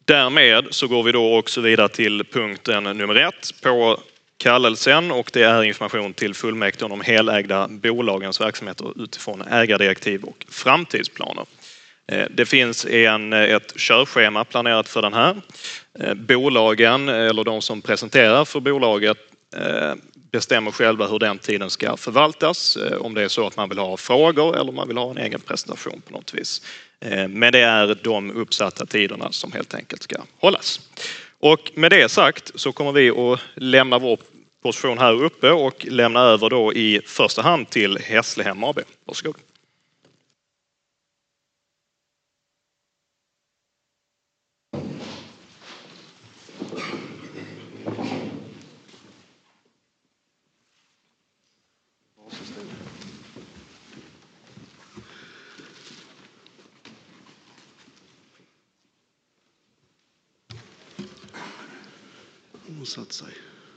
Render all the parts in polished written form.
Därmed så går vi då också vidare till punkten nummer 1 på kallelsen, och det är information till fullmäktige om de helägda bolagens verksamheter utifrån ägardirektiv och framtidsplaner. Det finns ett körschema planerat för den här. Bolagen eller de som presenterar för bolaget bestämmer själva hur den tiden ska förvaltas. Om det är så att man vill ha frågor eller om man vill ha en egen presentation på något vis. Men det är de uppsatta tiderna som helt enkelt ska hållas. Och med det sagt så kommer vi att lämna vår position här uppe och lämna över då i första hand till Hässlehem AB. Varsågod. Satt sig.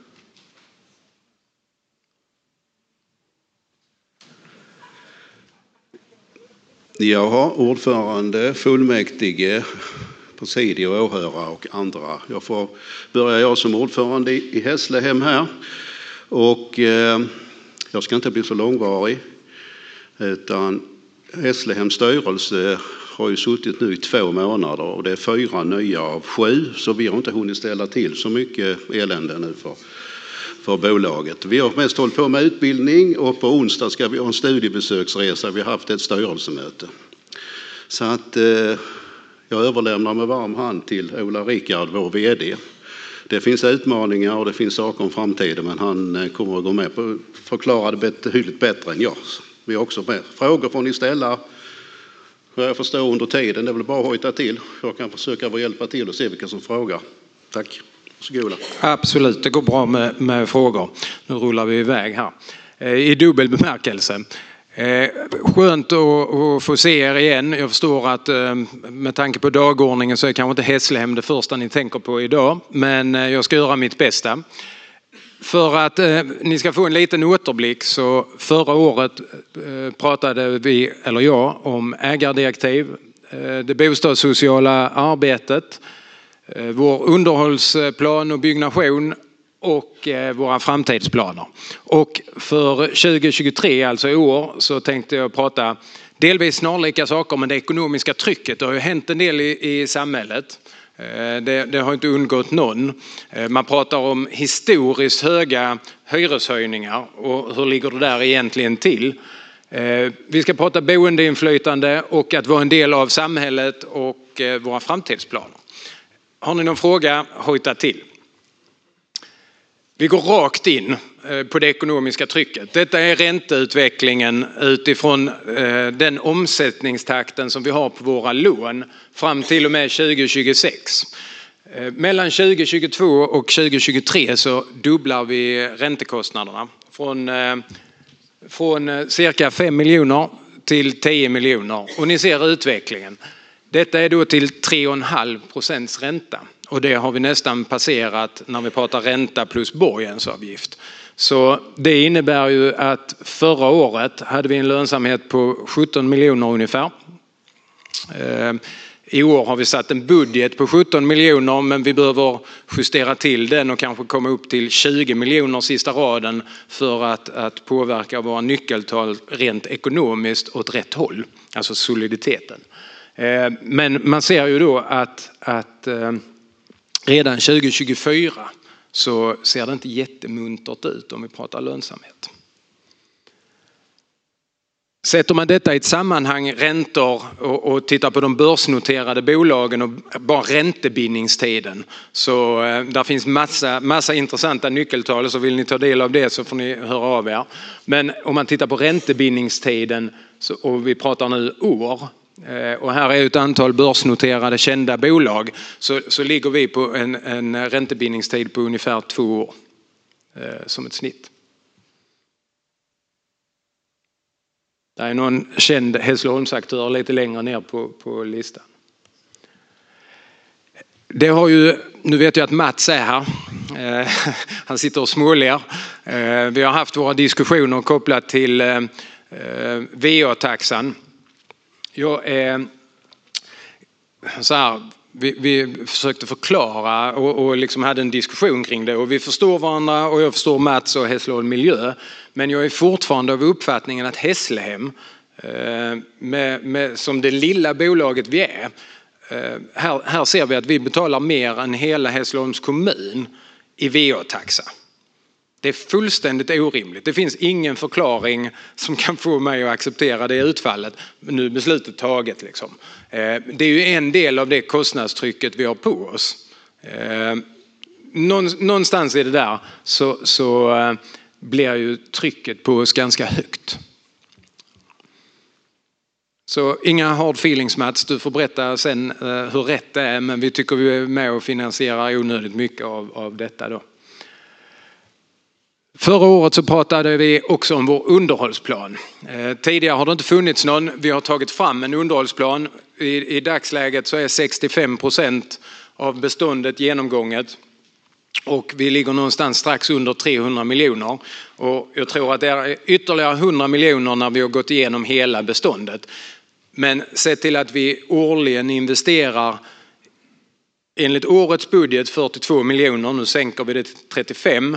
Jaha, ordförande, fullmäktige, presidium, åhörare och andra. Jag som ordförande i Hässlehem här, och jag ska inte bli så långvarig, utan Hässlehems styrelse har ju suttit nu i 2 månader och det är 4 nya av 7, så vi har inte hunnit ställa till så mycket elände nu för bolaget. Vi har mest hållit på med utbildning, och på onsdag ska vi ha en studiebesöksresa. Vi har haft ett styrelsemöte. Så att jag överlämnar med varm hand till Ola Rickard, vår vd. Det finns utmaningar och det finns saker om framtiden, men han kommer att gå med på att förklara det betydligt bättre än jag. Vi har också med. Frågor får ni ställa. Jag förstår under tiden, det är väl bara att hojta till. Jag kan försöka hjälpa till och se vilka som frågar. Tack. Varsågoda. Absolut, det går bra med frågor. Nu rullar vi iväg här. I dubbel bemärkelse. Skönt att få se er igen. Jag förstår att med tanke på dagordningen så är kanske inte Hässlehem det första ni tänker på idag. Men jag ska göra mitt bästa. För att ni ska få en liten återblick, så förra året pratade jag om ägardirektiv, det bostadssociala arbetet, vår underhållsplan och byggnation och våra framtidsplaner. Och för 2023, alltså i år, så tänkte jag prata delvis snarlika saker, men det ekonomiska trycket. Det har ju hänt en del i samhället. Det har inte undgått någon. Man pratar om historiskt höga hyreshöjningar och hur ligger det där egentligen till? Vi ska prata boendeinflytande och att vara en del av samhället och våra framtidsplaner. Har ni någon fråga, hojta till. Vi går rakt in på det ekonomiska trycket. Detta är ränteutvecklingen utifrån den omsättningstakten som vi har på våra lån fram till och med 2026. Mellan 2022 och 2023 så dubblar vi räntekostnaderna från cirka 5 miljoner till 10 miljoner. Och ni ser utvecklingen. Detta är då till 3,5% ränta. Och det har vi nästan passerat när vi pratar ränta plus borgensavgift. Så det innebär ju att förra året hade vi en lönsamhet på 17 miljoner ungefär. I år har vi satt en budget på 17 miljoner, men vi behöver justera till den och kanske komma upp till 20 miljoner sista raden för att påverka våra nyckeltal rent ekonomiskt åt rätt håll. Alltså soliditeten. Men man ser ju då att redan 2024 så ser det inte jättemuntert ut om vi pratar lönsamhet. Sätter man detta i ett sammanhang, räntor, och tittar på de börsnoterade bolagen och bara räntebindningstiden, så där finns massa intressanta nyckeltal, så vill ni ta del av det så får ni höra av er. Men om man tittar på räntebindningstiden, och vi pratar nu år, och här är ett antal börsnoterade kända bolag, så ligger vi på en räntebindningstid på ungefär 2 år som ett snitt. Det är någon känd Hässleholmsaktör lite längre ner på listan. Det har ju, nu vet jag att Mats är här. Han sitter och småler. Vi har haft våra diskussioner kopplat till VA-taxan. Jag är så här, vi försökte förklara och liksom hade en diskussion kring det, och vi förstår varandra och jag förstår Mats och Hässleholm Miljö, men jag är fortfarande av uppfattningen att Hässlehem som det lilla bolaget vi är, här ser vi att vi betalar mer än hela Hässleholms kommun i VA-taxa. Det är fullständigt orimligt. Det finns ingen förklaring som kan få mig att acceptera det utfallet. Nu är beslutet taget liksom. Det är ju en del av det kostnadstrycket vi har på oss. Någonstans i det där så blir ju trycket på oss ganska högt. Så inga hard feelings Mats, du får berätta sen hur rätt det är, men vi tycker vi är med och finansierar onödigt mycket av detta då. Förra året så pratade vi också om vår underhållsplan. Tidigare har det inte funnits någon. Vi har tagit fram en underhållsplan. I dagsläget så är 65% av beståndet genomgånget. Och vi ligger någonstans strax under 300 miljoner. Och jag tror att det är ytterligare 100 miljoner när vi har gått igenom hela beståndet. Men se till att vi årligen investerar enligt årets budget 42 miljoner. Nu sänker vi det till 35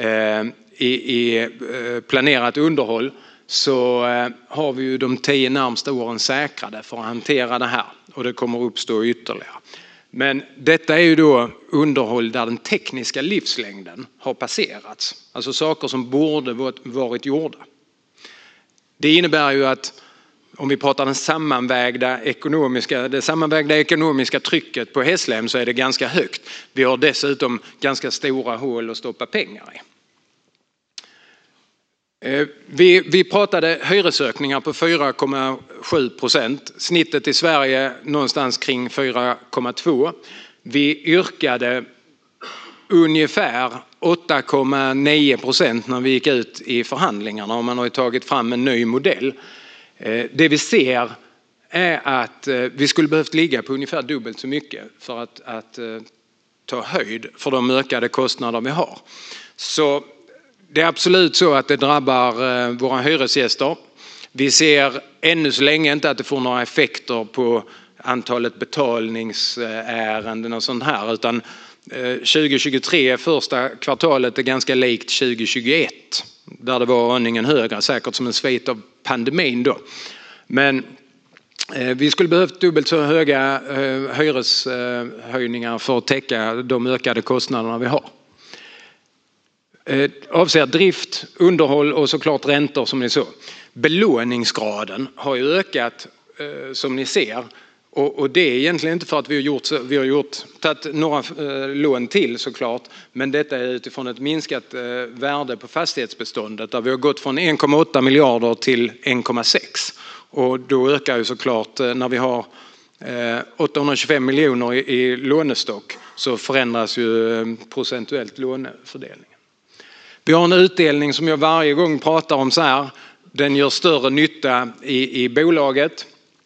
i planerat underhåll, så har vi ju de 10 närmsta åren säkrade för att hantera det här, och det kommer uppstå ytterligare. Men detta är ju då underhåll där den tekniska livslängden har passerats, alltså saker som borde varit gjorda. Det innebär ju att om vi pratar det sammanvägda ekonomiska trycket på Hässlehem, så är det ganska högt. Vi har dessutom ganska stora hål att stoppa pengar i. Vi pratade hyresökningar på 4,7%. Snittet i Sverige någonstans kring 4,2%. Vi yrkade ungefär 8,9% när vi gick ut i förhandlingarna, och man har ju tagit fram en ny modell. Det vi ser är att vi skulle behövt ligga på ungefär dubbelt så mycket för att ta höjd för de ökade kostnader vi har. Så det är absolut så att det drabbar våra hyresgäster. Vi ser ännu så länge inte att det får några effekter på antalet betalningsärenden och sånt här, utan 2023 första kvartalet är ganska likt 2021 där det var aningen högre, säkert som en svit av pandemin då. Men vi skulle behövt dubbelt så höga hyreshöjningar för att täcka de ökade kostnaderna vi har. Avser drift, underhåll och såklart räntor som ni såg. Belåningsgraden har ju ökat som ni ser. Och det är egentligen inte för att vi har tagit några lån till såklart, men detta är utifrån ett minskat värde på fastighetsbeståndet där vi har gått från 1,8 miljarder till 1,6. Och då ökar ju såklart när vi har 825 miljoner i lånestock, så förändras ju procentuellt lånefördelningen. Vi har en utdelning som jag varje gång pratar om så här. Den gör större nytta i bolaget.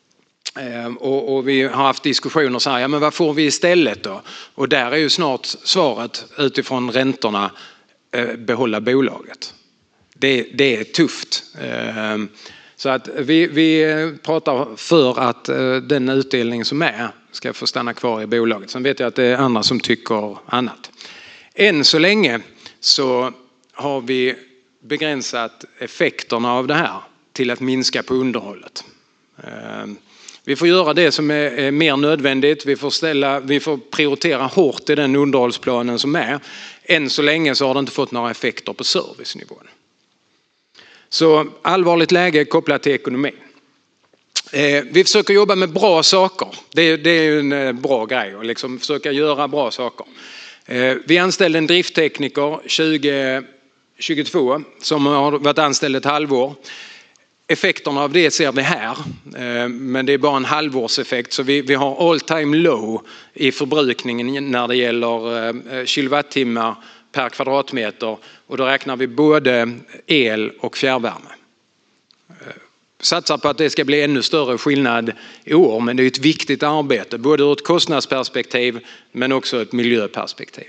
Och vi har haft diskussioner så här, ja men vad får vi istället då? Och där är ju snart svaret utifrån räntorna, behålla bolaget. Det är tufft. Så att vi pratar för att den utdelning som är ska få stanna kvar i bolaget. Sen vet jag att det är andra som tycker annat. Än så länge så har vi begränsat effekterna av det här till att minska på underhållet. Vi får göra det som är mer nödvändigt. Vi får prioritera hårt i den underhållsplanen som är. Än så länge så har det inte fått några effekter på servicenivån. Så allvarligt läge kopplat till ekonomin. Vi försöker jobba med bra saker. Det är ju en bra grej att liksom försöka göra bra saker. Vi anställde en drifttekniker 2022 som har varit anställd ett halvår. Effekterna av det ser vi här, men det är bara en halvårseffekt, så vi har all time low i förbrukningen när det gäller kilowattimmar per kvadratmeter, och då räknar vi både el och fjärrvärme. Satsar på att det ska bli ännu större skillnad i år, men det är ett viktigt arbete både ur ett kostnadsperspektiv men också ett miljöperspektiv.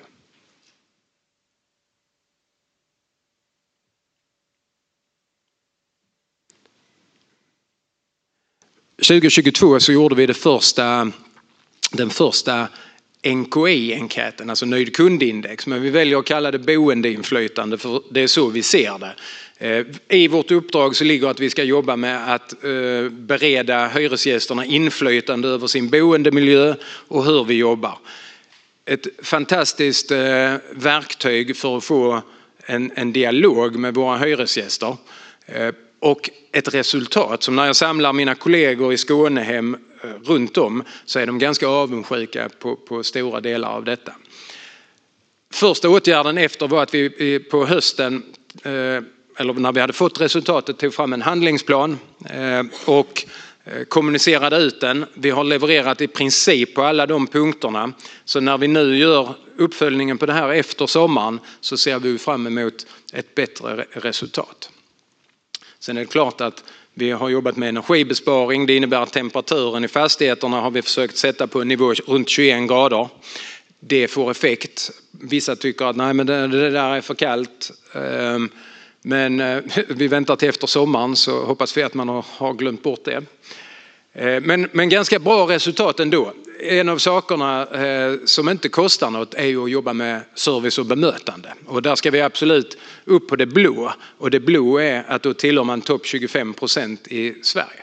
År 2022 så gjorde vi det första den första NKI-enkäten, alltså nöjd kundindex, men vi väljer att kalla det boendeinflytande för det är så vi ser det. I vårt uppdrag så ligger att vi ska jobba med att bereda hyresgästerna inflytande över sin boendemiljö och hur vi jobbar. Ett fantastiskt verktyg för att få en dialog med våra hyresgäster och ett resultat som när jag samlar mina kollegor i Skånehem runt om så är de ganska avundsjuka på stora delar av detta. Första åtgärden efter var att vi på hösten, eller när vi hade fått resultatet, tog fram en handlingsplan och kommunicerade ut den. Vi har levererat i princip på alla de punkterna. Så när vi nu gör uppföljningen på det här efter sommaren så ser vi fram emot ett bättre resultat. Sen är det klart att vi har jobbat med energibesparing. Det innebär att temperaturen i fastigheterna har vi försökt sätta på en nivå runt 21 grader. Det får effekt. Vissa tycker att nej, men det där är för kallt. Men vi väntar till efter sommaren så hoppas vi att man har glömt bort det. Men ganska bra resultat ändå. En av sakerna som inte kostar något är ju att jobba med service och bemötande. Och där ska vi absolut upp på det blå. Och det blå är att då tillhör man topp 25% i Sverige.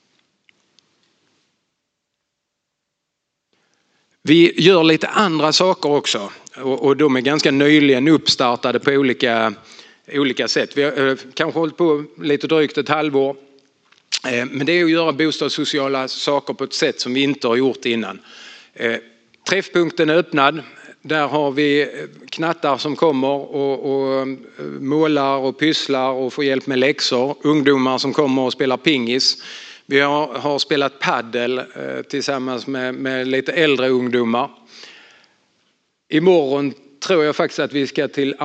Vi gör lite andra saker också. Och de är ganska nyligen uppstartade på olika sätt. Vi har kanske hållit på lite drygt ett halvår. Men det är att göra bostadssociala saker på ett sätt som vi inte har gjort innan. Träffpunkten är öppnad. Där har vi knattar som kommer och målar och pysslar och får hjälp med läxor. Ungdomar som kommer och spelar pingis. Vi har spelat paddel tillsammans med lite äldre ungdomar. Imorgon tror jag faktiskt att vi ska till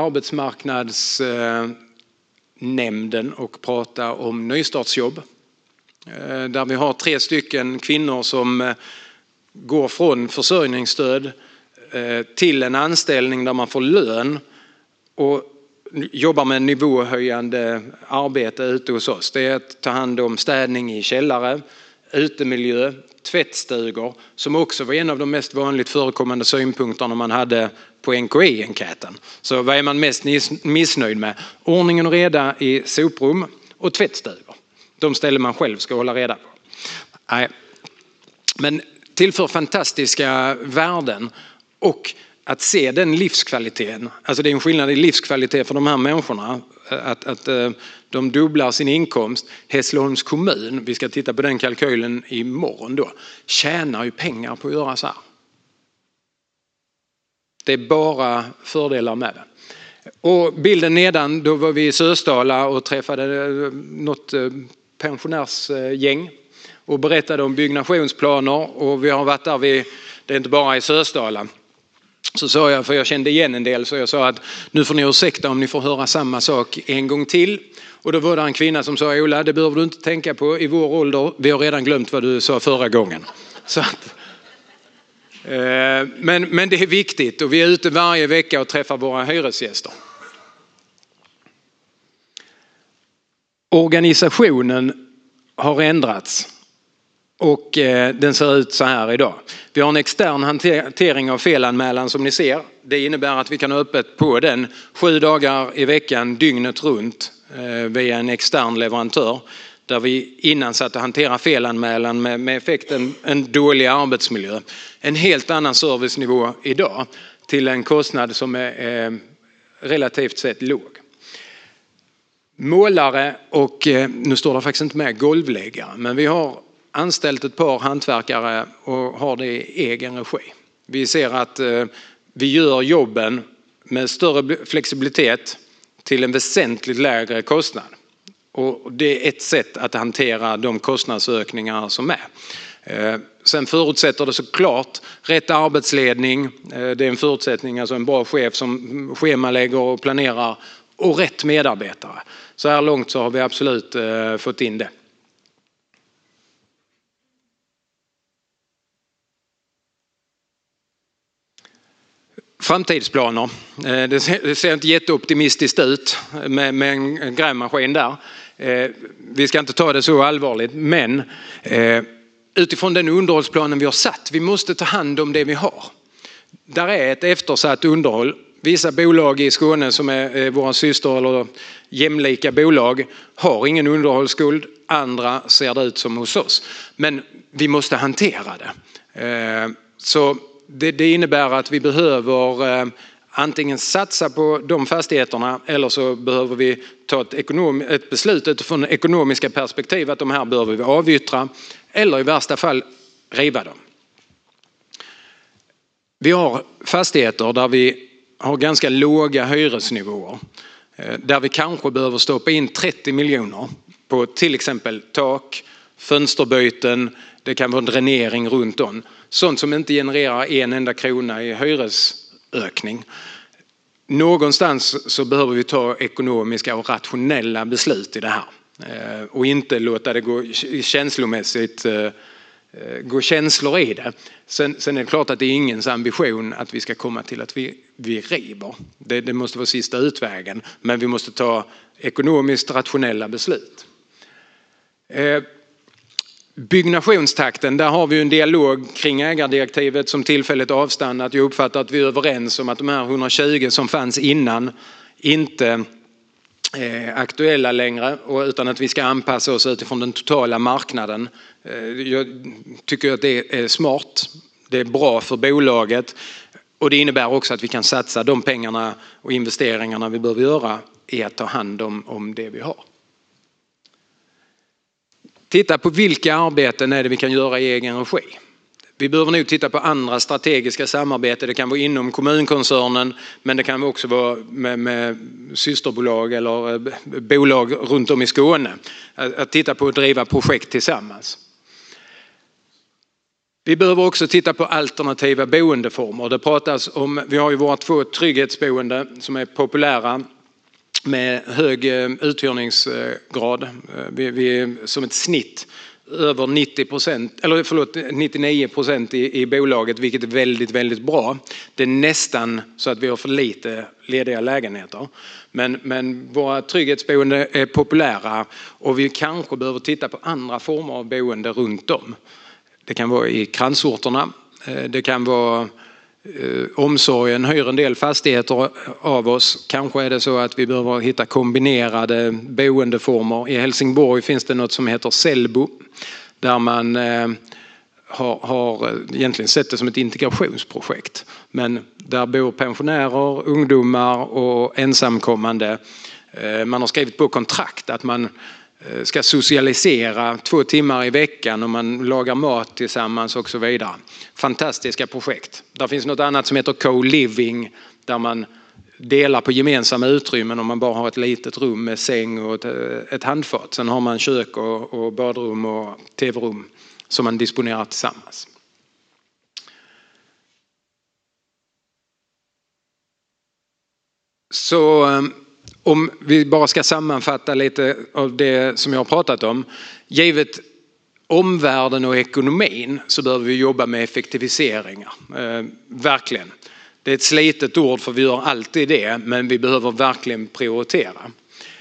arbetsmarknadsnämnden och prata om nystartsjobb. Där vi har 3 stycken kvinnor som går från försörjningsstöd till en anställning där man får lön och jobbar med nivåhöjande arbete ute hos oss. Det är att ta hand om städning i källare, utemiljö, tvättstugor som också var en av de mest vanligt förekommande synpunkterna man hade på NKI-enkäten. Så vad är man mest missnöjd med? Ordningen och reda i soprum och tvättstugor. De ställen man själv ska hålla reda på. Nej. Men tillför fantastiska värden och att se den livskvaliteten. Alltså det är en skillnad i livskvalitet för de här människorna. Att de dubblar sin inkomst. Hässleholms kommun, vi ska titta på den kalkylen imorgon då, tjänar ju pengar på att göra så här. Det är bara fördelar med det. Och bilden nedan, då var vi i Sösdala och träffade något pensionärsgäng och berättade om byggnationsplaner. Och vi har varit där, det är inte bara i Sösdala. Så sa jag, för jag kände igen en del, så jag sa att nu får ni ursäkta om ni får höra samma sak en gång till. Och då var det en kvinna som sa, Ola, det behöver du inte tänka på i vår ålder. Vi har redan glömt vad du sa förra gången. Så att, men det är viktigt och vi är ute varje vecka och träffar våra hyresgäster. Organisationen har ändrats och den ser ut så här idag. Vi har en extern hantering av felanmälan som ni ser. Det innebär att vi kan ha öppet på den 7 dagar i veckan, dygnet runt via en extern leverantör. Där vi innan satt att hantera felanmälan med effekten en dålig arbetsmiljö. En helt annan servicenivå idag till en kostnad som är relativt sett låg. Målare och, nu står det faktiskt inte med golvläggare, men vi har anställt ett par hantverkare och har det i egen regi. Vi ser att vi gör jobben med större flexibilitet till en väsentligt lägre kostnad. Och det är ett sätt att hantera de kostnadsökningar som är. Sen förutsätter det såklart rätt arbetsledning. Det är en förutsättning, alltså en bra chef som schemalägger och planerar och rätt medarbetare. Så här långt så har vi absolut fått in det. Framtidsplaner. Det ser inte jätteoptimistiskt ut med en grävmaskin där. Vi ska inte ta det så allvarligt, men utifrån den underhållsplanen vi har satt. Vi måste ta hand om det vi har. Där är ett eftersatt underhåll. Vissa bolag i Skåne som är våra syster eller jämlika bolag har ingen underhållsskuld. Andra ser det ut som hos oss. Men vi måste hantera det. Så det innebär att vi behöver antingen satsa på de fastigheterna eller så behöver vi ta ett beslut utifrån ekonomiska perspektiv att de här behöver vi avyttra eller i värsta fall riva dem. Vi har fastigheter där vi har ganska låga hyresnivåer. Där vi kanske behöver stoppa in 30 miljoner på till exempel tak, fönsterbyten, det kan vara dränering runt om. Sånt som inte genererar en enda krona i hyresökning. Någonstans så behöver vi ta ekonomiska och rationella beslut i det här. Och inte låta det gå känslomässigt, gå känslor i det. Sen är det klart att det är ingens ambition att vi ska komma till att vi river. Det måste vara sista utvägen. Men vi måste ta ekonomiskt rationella beslut. Byggnationstakten, där har vi en dialog kring ägardirektivet som tillfälligt avstannat. Jag uppfattar att vi är överens om att de här 120 som fanns innan inte är aktuella längre utan att vi ska anpassa oss utifrån den totala marknaden. Jag tycker att det är smart. Det är bra för bolaget och det innebär också att vi kan satsa de pengarna och investeringarna vi behöver göra i att ta hand om det vi har. Titta på vilka arbeten är det vi kan göra i egen regi. Vi behöver nog titta på andra strategiska samarbeten. Det kan vara inom kommunkoncernen men det kan också vara med systerbolag eller bolag runt om i Skåne. Att titta på att driva projekt tillsammans. Vi behöver också titta på alternativa boendeformer. Det pratas om, vi har ju våra 2 trygghetsboende som är populära med hög uthyrningsgrad. Vi är som ett snitt över 99% i bolaget, vilket är väldigt, väldigt bra. Det är nästan så att vi har för lite lediga lägenheter. Men våra trygghetsboende är populära och vi kanske behöver titta på andra former av boende runt om. Det kan vara i kransorterna, det kan vara omsorgen hyr en del fastigheter av oss. Kanske är det så att vi behöver hitta kombinerade boendeformer. I Helsingborg finns det något som heter Sellbo där man har egentligen sett det som ett integrationsprojekt. Men där bor pensionärer, ungdomar och ensamkommande. Man har skrivit på kontrakt att man ska socialisera 2 timmar i veckan och man lagar mat tillsammans och så vidare. Fantastiska projekt. Där finns något annat som heter co-living där man delar på gemensamma utrymmen om man bara har ett litet rum med säng och ett handfat. Sen har man kök och badrum och tv-rum som man disponerar tillsammans. Så om vi bara ska sammanfatta lite av det som jag har pratat om. Givet omvärlden och ekonomin så behöver vi jobba med effektiviseringar. Verkligen. Det är ett slitet ord för vi gör alltid det, men vi behöver verkligen prioritera.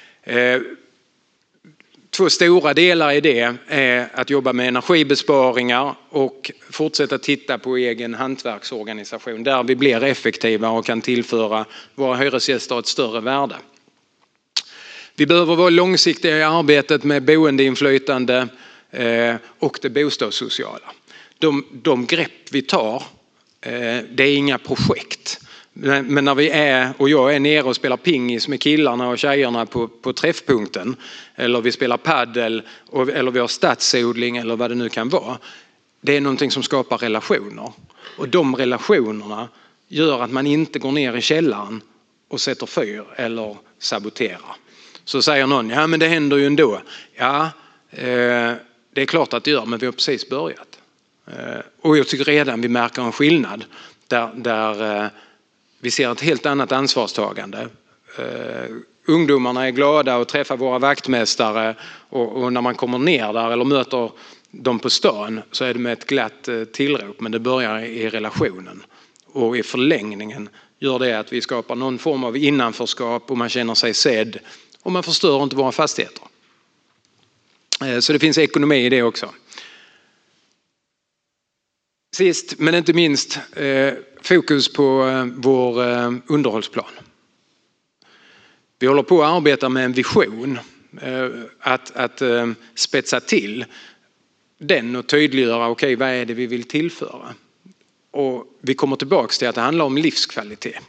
2 stora delar i det är att jobba med energibesparingar och fortsätta titta på egen hantverksorganisation där vi blir effektiva och kan tillföra våra hyresgäster ett större värde. Vi behöver vara långsiktiga i arbetet med boendeinflytande och det bostadssociala. De grepp vi tar, det är inga projekt. Men när jag är nere och spelar pingis med killarna och tjejerna på träffpunkten eller vi spelar paddel eller vi har stadsodling eller vad det nu kan vara. Det är någonting som skapar relationer. Och de relationerna gör att man inte går ner i källaren och sätter fyr eller saboterar. Så säger någon, ja men det händer ju ändå. Ja, det är klart att det gör, men vi har precis börjat. Och jag tycker redan vi märker en skillnad där vi ser ett helt annat ansvarstagande. Ungdomarna är glada att träffa våra vaktmästare och när man kommer ner där eller möter dem på stan så är det med ett glatt tillrop, men det börjar i relationen. Och i förlängningen gör det att vi skapar någon form av innanförskap och man känner sig sedd och man förstör inte våra fastigheter. Så det finns ekonomi i det också. Sist men inte minst fokus på vår underhållsplan. Vi håller på att arbeta med en vision att spetsa till den och tydliggöra okej, vad är det vi vill tillföra. Och vi kommer tillbaka till att det handlar om livskvalitet.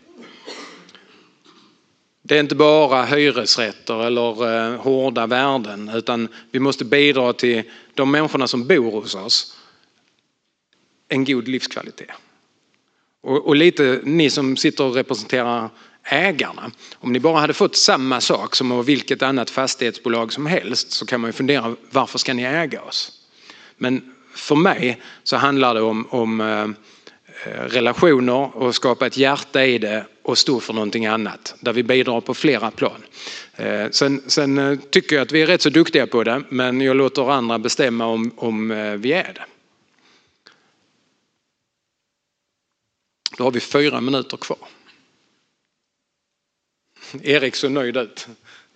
Det är inte bara hyresrätter eller hårda värden, utan vi måste bidra till de människorna som bor hos oss en god livskvalitet. Och lite ni som sitter och representerar ägarna, om ni bara hade fått samma sak som av vilket annat fastighetsbolag som helst, så kan man ju fundera, varför ska ni äga oss? Men för mig så handlar det om relationer och skapa ett hjärta i det och stå för någonting annat där vi bidrar på flera plan. Sen tycker jag att vi är rätt så duktiga på det, men jag låter andra bestämma om vi är det. Då har vi 4 minuter kvar. Erik så nöjd ut.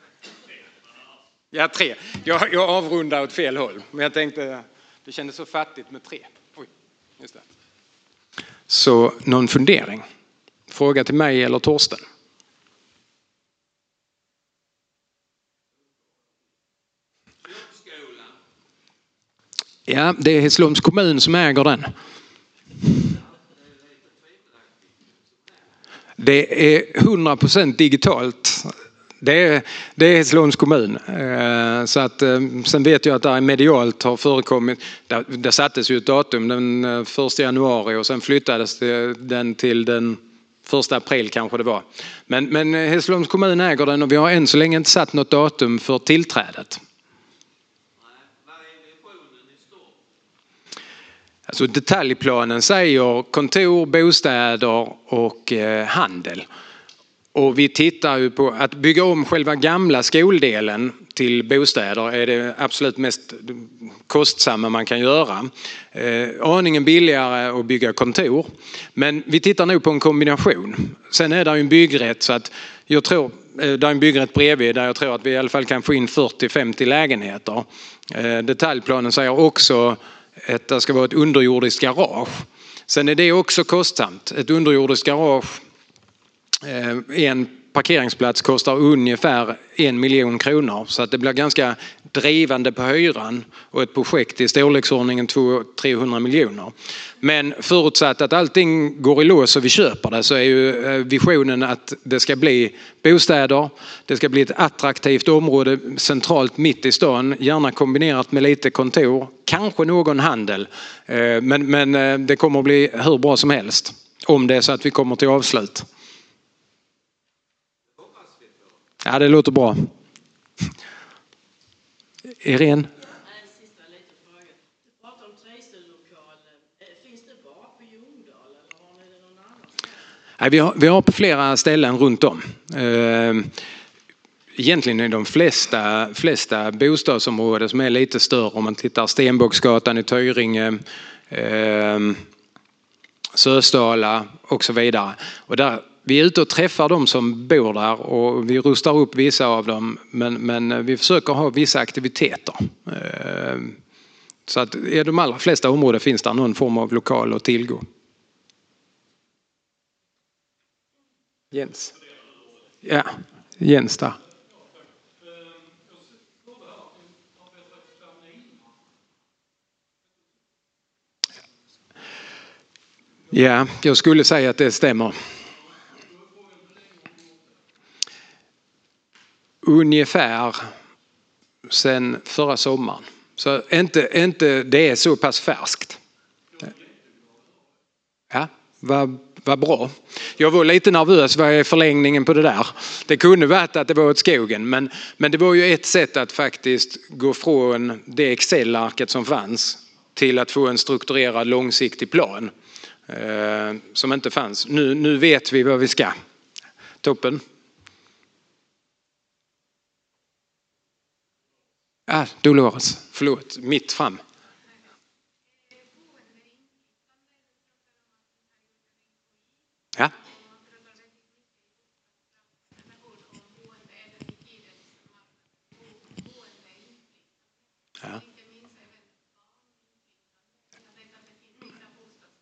Ja, 3. Jag avrundar åt fel håll, men jag tänkte det kändes så fattigt med 3. Oj, just det. Så någon fundering? Fråga till mig eller Torsten? Ja, det är Hässleholms kommun som äger den. Det är 100% digitalt. Det är Hässleholms kommun. Så att, sen vet jag att det medialt har förekommit. Det sattes ju ett datum den 1 januari och sen flyttades den till den 1 april kanske det var. Men Hässleholms kommun äger den och vi har än så länge inte satt något datum för tillträdet. Alltså detaljplanen säger kontor, bostäder och handel. Och vi tittar ju på att bygga om själva gamla skoldelen till bostäder är det absolut mest kostsamma man kan göra. Aningen billigare att bygga kontor. Men vi tittar nu på en kombination. Sen är det ju en byggrätt så att jag tror, det är en byggrätt bredvid där jag tror att vi i alla fall kan få in 40-50 lägenheter. Detaljplanen säger också att det ska vara ett underjordiskt garage. Sen är det också kostsamt. Ett underjordiskt garage, en parkeringsplats kostar ungefär 1 miljon kronor. Så att det blir ganska drivande på hyran och ett projekt i storleksordningen 200-300 miljoner. Men förutsatt att allting går i lås och vi köper det så är ju visionen att det ska bli bostäder. Det ska bli ett attraktivt område centralt mitt i stan. Gärna kombinerat med lite kontor. Kanske någon handel. Men det kommer att bli hur bra som helst. Om det är så att vi kommer till avslut. Ja, det låter bra. Irene? Nej, vi har på flera ställen runt om. Egentligen är de flesta bostadsområden som är lite större, om man tittar Stenbocksgatan i Tyringe, Sösdala och så vidare. Och där, vi är ute och träffar de som bor där och vi rustar upp vissa av dem, men vi försöker ha vissa aktiviteter. Så att i de allra flesta områden finns det någon form av lokal att tillgå. Jens. Ja, Jens där. Ja, jag skulle säga att det stämmer. Ungefär sen förra sommaren. Så inte det är så pass färskt. Ja, vad bra. Jag var lite nervös, vad är förlängningen på det där? Det kunde varit att det var åt skogen, men det var ju ett sätt att faktiskt gå från det Excel-arket som fanns till att få en strukturerad långsiktig plan som inte fanns. Nu vet vi vad vi ska. Toppen. Dolores, förlåt, mitt fram. Ja. Ja.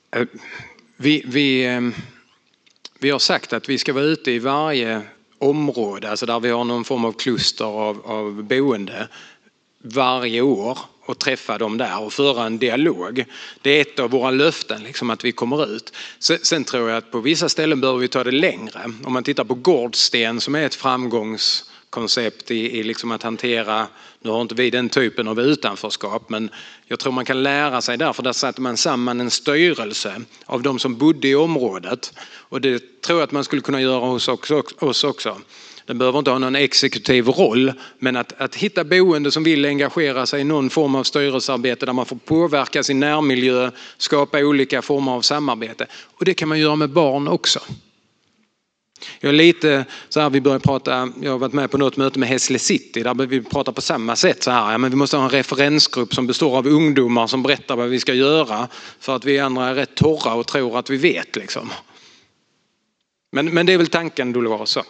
Vi har sagt att vi ska vara ute i varje område, alltså där vi har någon form av kluster av boende varje år och träffa dem där och föra en dialog. Det är ett av våra löften, liksom, att vi kommer ut. Sen tror jag att på vissa ställen behöver vi ta det längre. Om man tittar på Gårdsten som är ett framgångskoncept i liksom att hantera, nu har inte vi den typen av utanförskap, men jag tror man kan lära sig där, för där satte man samman en styrelse av de som bodde i området, och det tror jag att man skulle kunna göra hos oss också. Den behöver inte ha någon exekutiv roll, men att hitta boende som vill engagera sig i någon form av styrelsearbete där man får påverka sin närmiljö, skapa olika former av samarbete. Och det kan man göra med barn också. Jag är lite så här, vi börjar prata, jag har varit med på något möte med Hässle City där vi pratar på samma sätt så här, ja, men vi måste ha en referensgrupp som består av ungdomar som berättar vad vi ska göra, för att vi andra är rätt torra och tror att vi vet liksom. Men det är väl tanken då det var så.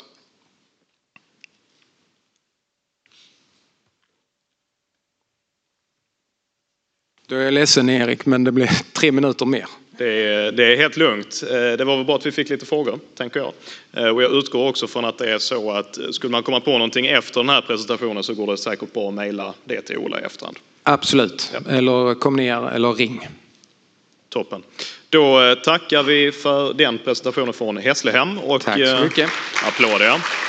Då är jag ledsen Erik, men det blir 3 minuter mer. Det är helt lugnt. Det var väl bra att vi fick lite frågor, tänker jag. Och jag utgår också från att det är så att skulle man komma på någonting efter den här presentationen så går det säkert bra att mejla det till Ola i efterhand. Absolut, ja. Eller kom ner eller ring. Toppen. Då tackar vi för den presentationen från Hässlehem. Och tack så mycket. Applåder.